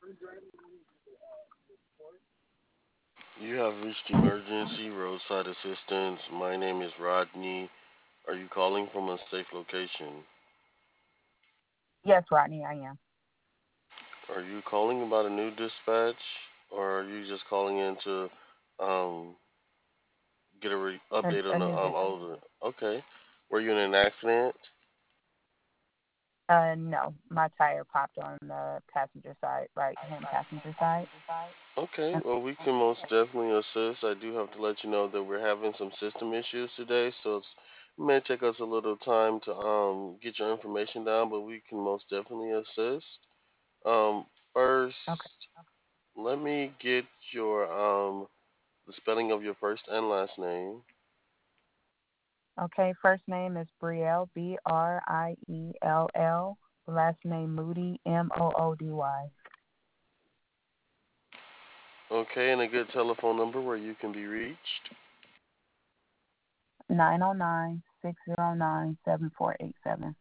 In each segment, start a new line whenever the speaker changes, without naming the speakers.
You have reached emergency roadside assistance. My name is Rodney. Are you calling from a safe location?
Yes, Rodney, I am.
Are you calling about a new dispatch, or are you just calling in to um, get a update
A
on the
new dispatch.
older? Okay. Were you in an accident?
No, my tire popped on the passenger side, right hand passenger side.
Okay,
And
well, we can most definitely assist. I do have to let you know that we're having some system issues today, so it may take us a little time to get your information down, but we can most definitely assist. Um,
okay,
First, let me get your the spelling of your first and last name.
okay. First name is Brielle, Briell. Last name Moody, Moody.
Okay, and a good telephone number where you can be reached.
909-609-7487.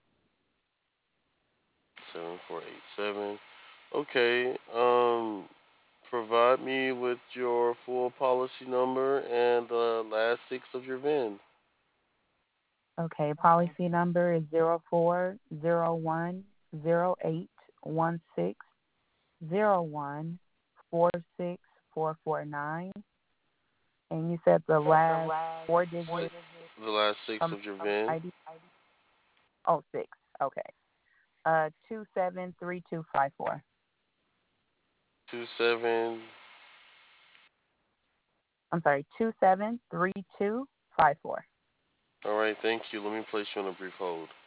7487. Okay. Provide me with your full policy number and the last six of your VIN.
Okay, policy number is 0401081601464449. And you said the last four digits
The last six
from
of your
the
VIN.
ID. Oh, six. Okay. 273254.
27.
I'm sorry, 273254.
All right, thank you. Let me place you on a brief hold.